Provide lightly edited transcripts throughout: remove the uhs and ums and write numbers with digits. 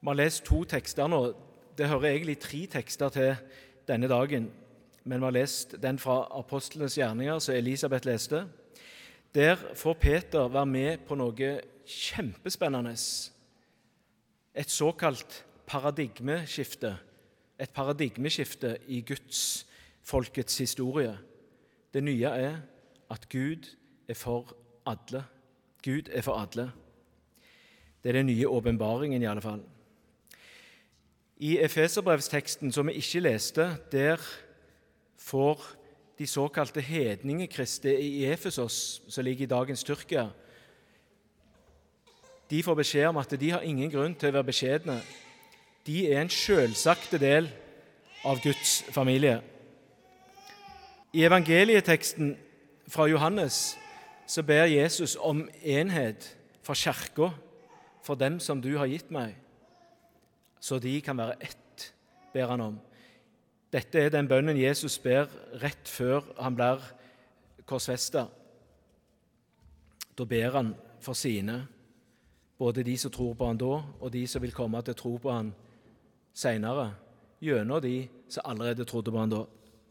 Vi har lest 2 tekster nå. Det hører egentlig 3 tekster til denne dagen, men vi har lest den fra Apostlenes gjerninger, som Elisabeth leste. Der får Peter være med på noe kjempespennende. Et såkalt paradigmeskifte. Et paradigmeskifte i Guds folkets historie. Det nye er at Gud er for alle. Gud er for alle. Det er den nye åpenbaringen i alle fall. I Efeserbrevsteksten som vi ikke leste, der får de såkalte hedningekristne i Efesos, som ligger i dagens Tyrkia, de får beskjed om at de har ingen grunn til å være beskjedne. De er en selvsagte del av Guds familie. I evangelieteksten fra Johannes så ber Jesus om enhet for kirka, for dem som du har gitt meg, så de kan være ett, ber han om. Dette er den bønnen Jesus ber rett før han blir korsfestet. Da ber han for sine, både de som tror på han da, og de som vil komme til å tro på han senere, gjennom de som allerede trodde på han da.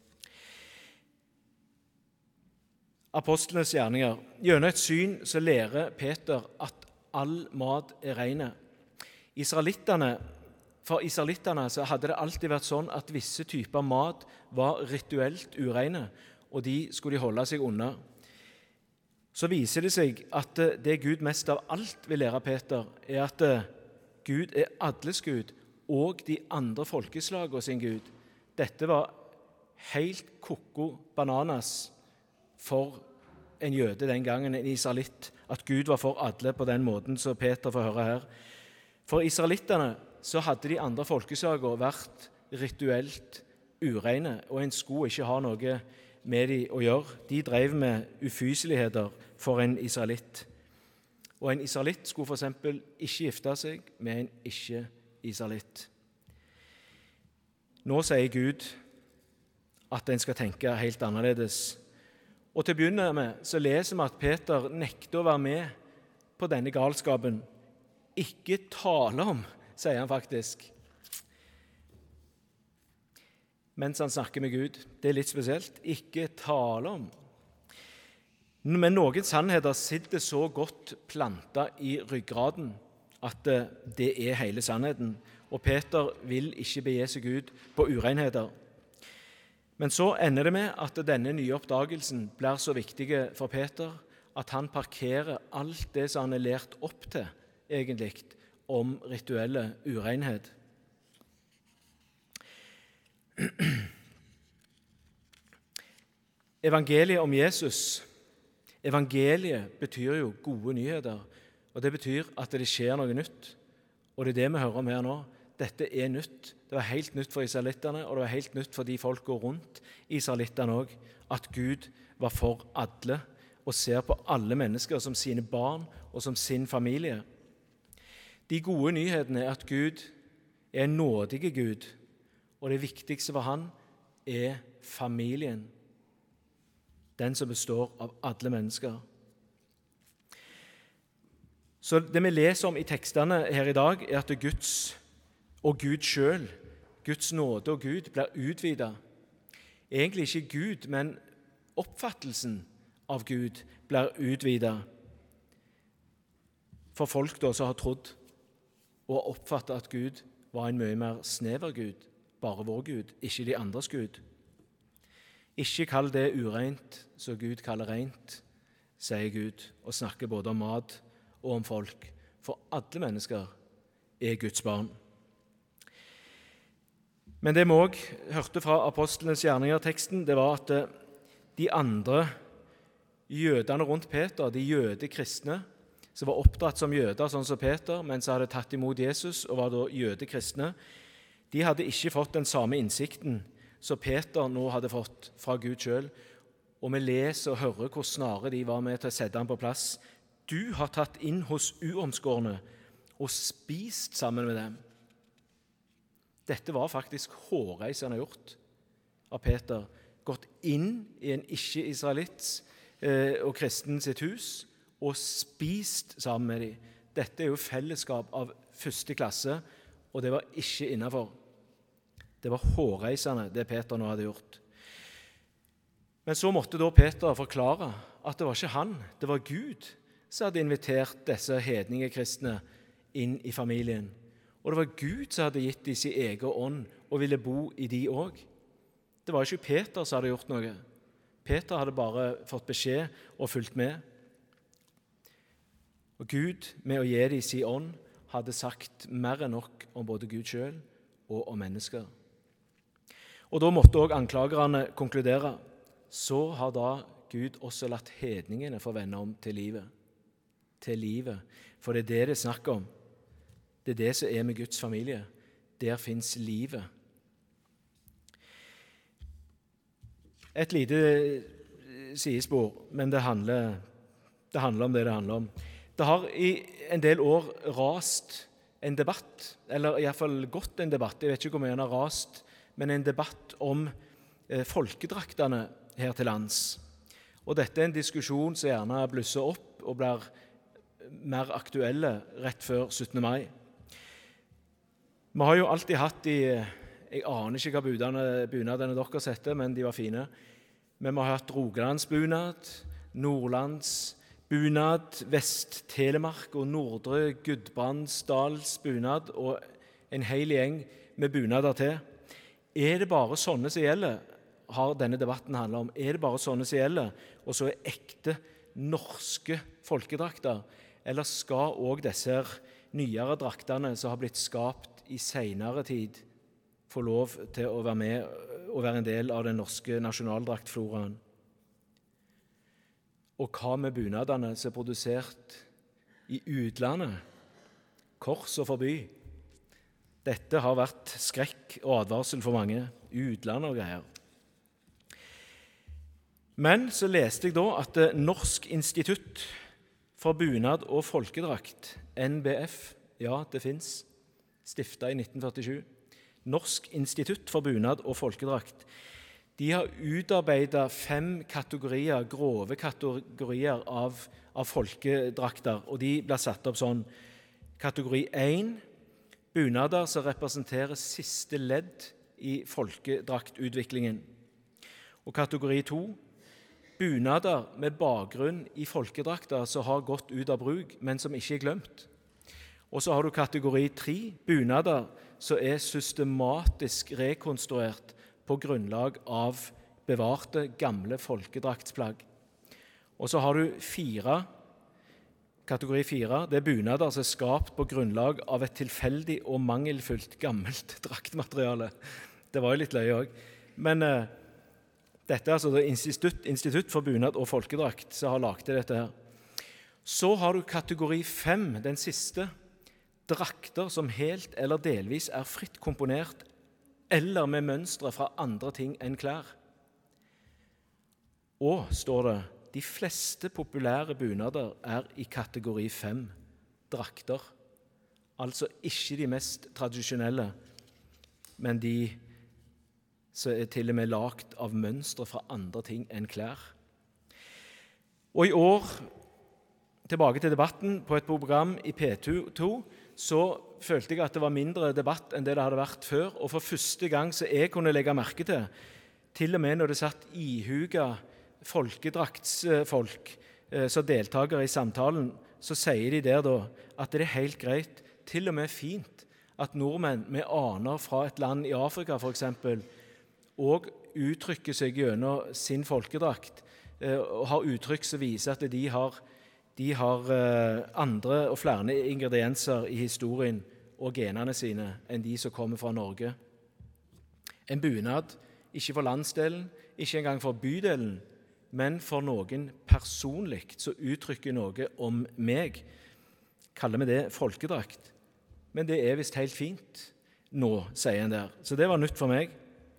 Apostlenes gjerninger. Gjennom et syn så lærer Peter at all mat er rene. For israelittene så hadde det alltid vært sånn at visse typer mat var rituelt ureine, og de skulle de holde seg unna. Så viser det seg at det Gud mest av alt vil lære Peter, er at Gud er alles Gud, og de andre folkeslagene sin Gud. Dette var helt koko bananas for en jøde den gangen, en israelitt, at Gud var for alle på den måten som Peter får høre her. For israelittene så hadde de andre folkeslagene vært rituelt ureine, og en skulle ikke ha noe med dem å gjøre. De drev med ufyseligheter for en israelitt. Og en israelitt skulle for eksempel ikke gifte seg med en ikke-israelitt. Nå sier Gud at en skal tenke helt annerledes. Og til å begynne med så leser vi at Peter nekter å være med på denne galskapen. Ikke tale om, sier han faktisk. Mens han snakker med Gud. Det er litt spesielt. Ikke tale om. Men noen sannheter sitter så godt plantet i ryggraden at det er hele sannheten. Og Peter vil ikke begi seg ut på urenheter. Men så ender det med at denne nye oppdagelsen blir så viktig for Peter at han parkerer alt det som han er lært opp til, egentlig, om rituelle urenhet. Evangeliet om Jesus, evangeliet betyr jo gode nyheter, og det betyr at det skjer noe nytt. Og det er det vi hører om her nå. Dette er nytt. Det var helt nytt for israelittene, og det var helt nytt for de folk går rundt israelittene også, at Gud var for alle og ser på alle mennesker som sine barn og som sin familie. De gode nyhetene er at Gud er en nådig Gud, og det viktigste for han er familien, den som består av alle mennesker. Så det vi leser om i tekstene her i dag, er at Guds og Gud selv, Guds nåde og Gud, blir utvidet. Egentlig ikke Gud, men oppfattelsen av Gud blir utvidet. For folk da som har trodd og oppfattet at Gud var en mye mer snever Gud, bare vår Gud, ikke de andres Gud. Ikke kall det urent, så Gud kaller rent, sier Gud, og snakker både om mat og om folk. For alle mennesker er Guds barn. Men det vi også hørte fra Apostlenes gjerninger-teksten, det var at de andre jødene rundt Peter, de jødekristne, som var oppdratt som jøder, sånn som Peter, men som hadde tatt imot Jesus og var da jødekristne, de hadde ikke fått den samme innsikten som Peter nå hadde fått fra Gud selv. Og vi leser og hører hvor snare de var med til å sette ham på plass. Du har tatt inn hos uomskårne og spist sammen med dem. Dette var faktisk hårreisende gjort av Peter. Gått inn i en ikke-israelitts og kristen sitt hus og spist sammen med dem. Dette er jo fellesskap av første klasse, og det var ikke innenfor. Det var hårreisende, det Peter nå hadde gjort. Men så måtte da Peter forklare at det var ikke han, det var Gud som hadde invitert disse hedninge kristne inn i familien. Og det var Gud som hadde gitt dem sin egen ånd og ville bo i de også. Det var ikke Peter som hadde gjort noe. Peter hadde bare fått beskjed og fulgt med. Og Gud, med å gi dem sin ånd, hadde sagt mer enn nok om både Gud selv og om mennesker. Og da måtte også anklagerne konkludere. Så har da Gud også latt hedningene få vende om til livet. Til livet. For det er det snakker om. Det er det som er med Guds familie. Der finnes livet. Et lite sidespor, men det handler om det det handler om. Det har i en del år rast en debatt, eller i hvert fall gått en debatt, jeg vet ikke hvor mye den har rast, men en debatt om folkedraktene her til lands. Og dette er en diskusjon som gjerne blusser opp og blir mer aktuelle rett før 17. mai. Vi har jo alltid hatt jeg aner ikke hva bunadene deres heter, men de var fine. Men vi har hatt Rogalandsbunad, Nordlandsbunad, Vest-Telemark og Nordre Gudbrandsdalsbunad og en hel gjeng med bunader til. Er det bare sånne som gjelder, har denne debatten handlet om. Er det bare sånne som gjelder, og så er ekte norske folkedrakter? Eller skal også disse nyere draktene som har blitt skapt i senere tid, få lov til å være med og være en del av den norske nasjonaldraktfloraen? Og hva med bunadene som er produsert i utlandet? Kors og forby. Dette har vært skrekk og advarsel for mange. Utland og greier. Men så leste jeg da at Norsk institutt for bunad og folkedrakt, NBF, ja, det finnes, stiftet i 1947, Norsk institutt for bunad og folkedrakt, de har utarbeidet 5 kategorier, grove kategorier av folkedrakter, og de blir satt opp sånn. Kategori 1, bunader som representerer siste ledd i folkedraktutviklingen. Og kategori 2, bunader med bakgrunn i folkedrakter som har gått ut av bruk, men som ikke er glemt. Og så har du kategori 3, bunader som er systematisk rekonstruert på grunnlag av bevarte gamle folkedraktsplagg. Og så har du kategori 4, det er bunader som er skapt på grunnlag av et tilfeldig og mangelfullt gammelt draktmateriale. Det var jo litt løye også. Men dette er altså Institutt for bunad og folkedrakt som har laget dette her. Så har du kategori 5, den siste, drakter som helt eller delvis er fritt komponert eller med mønstre fra andre ting enn klær. Og, står det, de fleste populære bunader er i kategori 5, drakter. Altså ikke de mest tradisjonelle, men de som er til og med lagt av mønstre fra andre ting enn klær. Og i år, tilbake til debatten på et program i P2, så følte jeg at det var mindre debatt enn det hadde vært før, og for første gang så jeg kunne legge merke til og med når det satt ihuga folkedraktsfolk som deltakere i samtalen, så sier de der da at det er helt greit, til og med fint, at nordmenn med aner fra et land i Afrika for eksempel, og uttrykker seg gjennom sin folkedrakt, og har uttrykk som viser at de har andre og flere ingredienser i historien og genene sine enn de som kommer fra Norge. En bunad, ikke for landsdelen, ikke engang for bydelen, men for noen personlig som uttrykker noe om meg. Kaller vi det folkedrakt. Men det er visst helt fint nå, sier en der. Så det var nytt for meg.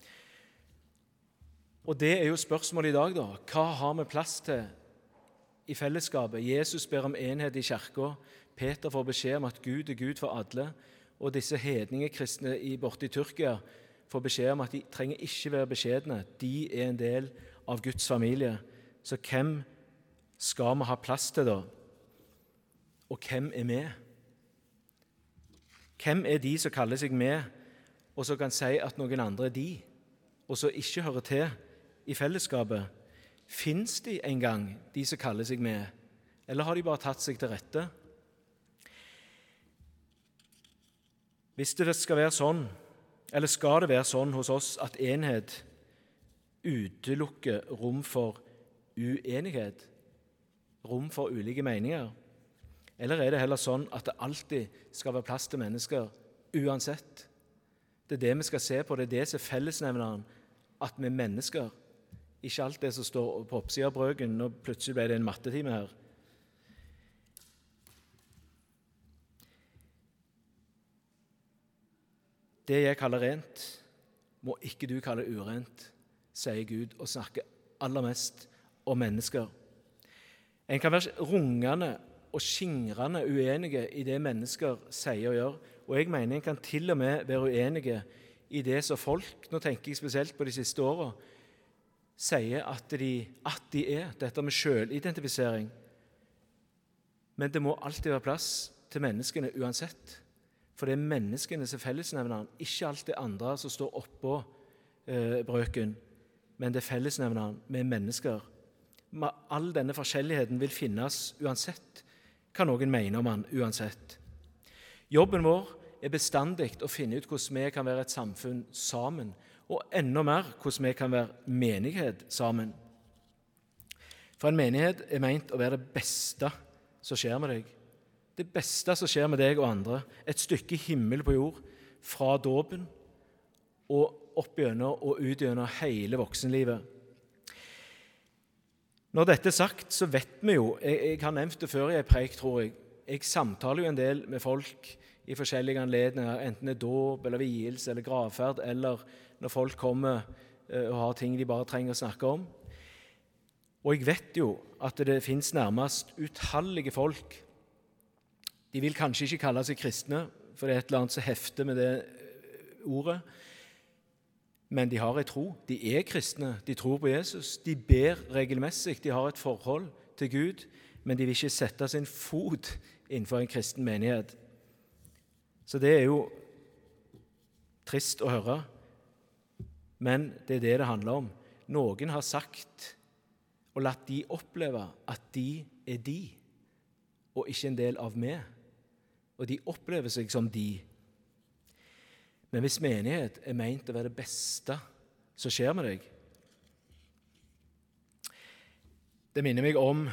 Og det er jo spørsmålet i dag, da. Hva har vi plass til i fellesskapet? Jesus ber om enhet i kirka. Peter får beskjed om at Gud er Gud for alle. Og disse hedningekristne borte i Tyrkia får beskjed om at de trenger ikke være beskjedne. De er en del av Guds familie. Så hvem skal vi ha plass til da? Og hvem er vi? Hvem er de som kaller seg med, og som kan si at noen andre er de, og som ikke hører til i fellesskapet? Fins de engang, de som kaller seg med, eller har de bare tatt seg til rette? Hvis det skal være sånn, eller skal det være sånn hos oss at enhet utelukker rom for uenighet, rom for ulike meninger? Eller er det heller sånn at det alltid skal være plass til mennesker uansett? Det er det vi skal se på, det er det som er fellesnevneren, at vi er mennesker. Ikke alt det som står på oppsiden av brøken. Nå plutselig ble det en mattetime her. Det jeg kaller rent, må ikke du kalle urent, sier Gud, og snakker aller mest om mennesker. En kan være rungende og skingrende uenige i det mennesker sier og gjør, og jeg mener en kan til og med være uenige i det som folk, nå tenker jeg spesielt på de siste årene, sier at de er, dette med selvidentifisering. Men det må alltid være plass til menneskene uansett, for det er menneskene som er fellesnevneren, ikke alt det andre som står oppå brøken, men det er fellesnevneren med mennesker. All denne forskjelligheten vil finnes uansett, kan noen mene om han uansett. Jobben vår er bestandig å finne ut hvordan vi kan være et samfunn sammen, og enda mer hvordan vi kan være menighet sammen. For en menighet er ment å være det beste som skjer med deg. Det beste som skjer med deg og andre, et stykke himmel på jord, fra dåpen og opp gjennom og ut gjennom hele voksenlivet. Når dette er sagt, så vet vi jo, jeg har nevnt det før i en preik, tror jeg samtaler jo en del med folk i forskjellige anledninger, enten det er dåp eller vielse eller gravferd, eller når folk kommer og har ting de bare trenger å snakke om. Og jeg vet jo at det finnes nærmest utallige folk. De vil kanskje ikke kalle seg kristne, for det er et eller annet som hefter med det ordet. Men de har en tro. De er kristne. De tror på Jesus. De ber regelmessig. De har et forhold til Gud, men de vil ikke sette sin fot innenfor en kristen menighet. Så det er jo trist å høre, men det er det det handler om. Noen har sagt og latt de oppleve at de er de, og ikke en del av meg. Og de opplever seg som de. Men hvis menighet er ment å være det beste som skjer med deg, det minner meg om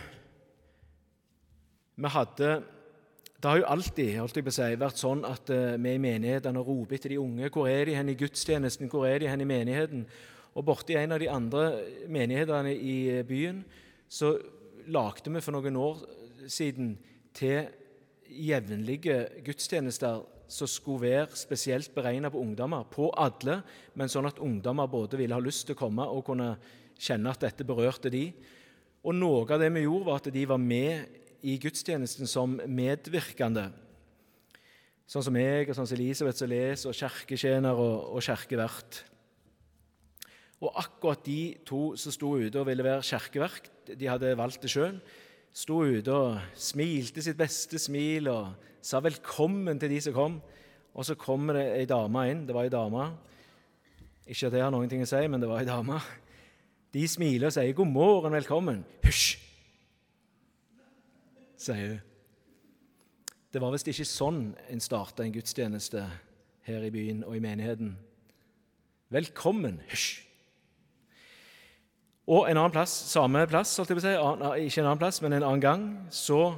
det har jo alltid vært sånn at vi i menighetene roper etter de unge. Hvor er de hen i gudstjenesten? Hvor er de hen i menigheten? Og borte i en av de andre menighetene i byen så lagde vi for noen år siden til jevnlige gudstjenester som skulle være spesielt beregnet på ungdommer, på alle, men sånn at ungdommer både ville ha lyst til å komme og kunne kjenne at dette berørte de. Og noe av det vi gjorde var at de var med i gudstjenesten som medvirkende, sånn som jeg, og sånn som Elisabeth som leser, og kirketjener og kirkevert. Og akkurat de to som sto ute og ville være kirkeverk, de hadde valgt det selv, sto ute og smilte sitt beste smil og sa velkommen til de som kom. Og så kommer det en dame inn. Det var en dame. Ikke at jeg har noen ting å si, men det var en dame. De smiler og sier 'God morgen, velkommen'. Hysj, sier hun. Det var visst ikke sånn en startet en gudstjeneste her i byen og i menigheten. Velkommen, hysj. Og en annen plass, samme plass, holdt jeg på å si, ikke en annen plass, men en annen gang, så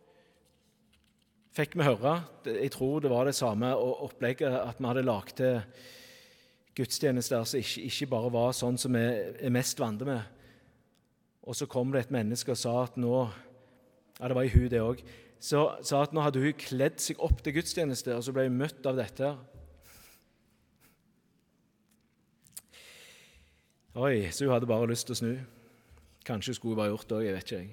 fikk vi høre, jeg tror det var det samme opplegget, at vi hadde lagt til gudstjenester som ikke bare var sånn som vi er mest vant med. Og så kom det et menneske og sa at nå, ja det var i hun det også, så sa at nå hadde hun kledd seg opp til gudstjeneste, og så ble hun møtt av dette. Oi, så hun hadde bare lyst til å snu. Kanskje skulle hun bare gjort det også, jeg vet ikke.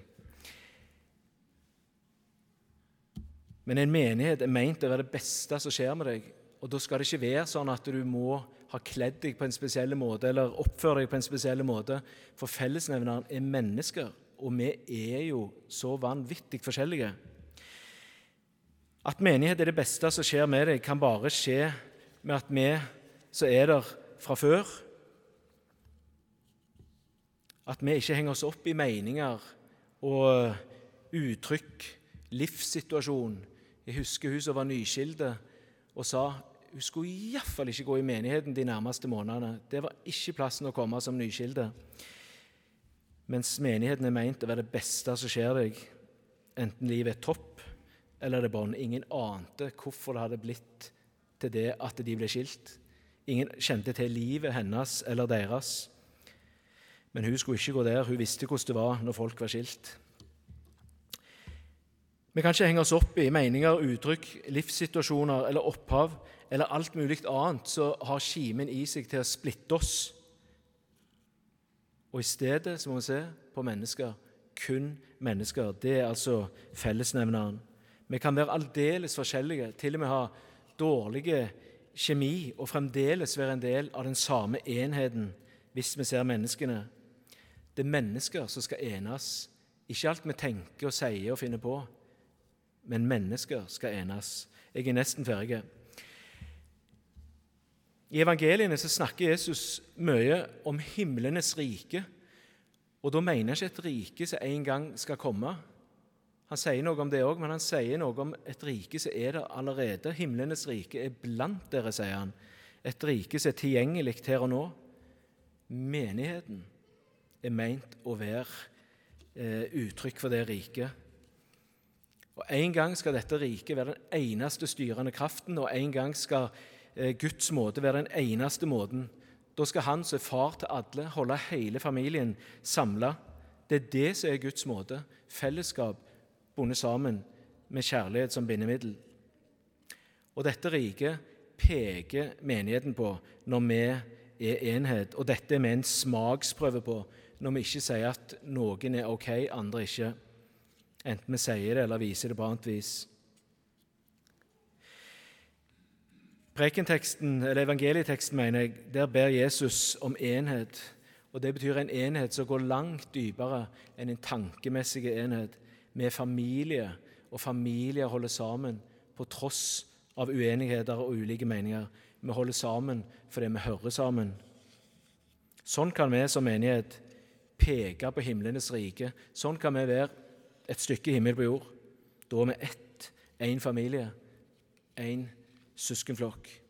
Men en menighet er ment å være det beste som skjer med deg, og da skal det ikke være sånn at du må ha kledd deg på en spesiell måte eller oppføre deg på en spesiell måte, for fellesnevneren er mennesker, og vi er jo så vanvittig forskjellige. At menighet er det beste som skjer med deg, kan bare skje med at vi som er der fra før, at vi ikke henger oss opp i meninger og uttrykk, livssituasjon. Jeg husker hun som var nyskilde og sa hun skulle i hvert fall ikke gå i menigheten de nærmeste månedene. Det var ikke plassen å komme som nyskilde. Mens menigheten er ment å være det beste som skjer deg, enten livet er topp eller det er bånd. Ingen ante hvorfor det hadde blitt til det at de ble skilt. Ingen kjente til livet hennes eller deres. Men hun skulle ikke gå der. Hun visste hvordan det var når folk var skilt. Vi kan ikke henge oss opp i meninger, uttrykk, livssituasjoner eller opphav eller alt mulig annet som har kimen i seg til å splitte oss. Og i stedet så må vi se på mennesker, kun mennesker. Det er altså fellesnevneren. Vi kan være aldeles forskjellige, til og med ha dårlige kjemi og fremdeles være en del av den samme enheten hvis vi ser menneskene. Det er mennesker som skal enes. Ikke alt vi tenker og sier og finner på, men mennesker skal enes. Jeg er nesten ferdig. I evangeliene så snakker Jesus mye om himlenes rike, og da mener jeg ikke et rike som en gang skal komme. Han sier noe om det også, men han sier noe om et rike som er der allerede. Himlenes rike er blant dere, sier han. Et rike som er tilgjengelig her og nå. Menigheten er ment å være uttrykk for det riket. Og en gang skal dette riket være den eneste styrende kraften, og en gang skal Guds måte være den eneste måten. Da skal han som er far til alle, holde hele familien samlet. Det er det som er Guds måte. Fellesskap bundet sammen med kjærlighet som bindemiddel. Og dette riket peker menigheten på når vi er enhet, og dette er vi en smaksprøve på når vi ikke sier at noen er ok, andre ikke. Enten vi sier det eller viser det på annet vis. Prekenteksten, eller evangelieteksten, mener jeg, der ber Jesus om enhet. Og det betyr en enhet som går langt dypere enn en tankemessig enhet. Vi er familie, og familier holder sammen på tross av uenigheter og ulike meninger. Vi holder sammen fordi vi hører sammen. Sånn kan vi som menighet peke på himlenes rike. Sånn kan vi være et stykke himmel på jord. Da er vi en familie, en søskenflokk.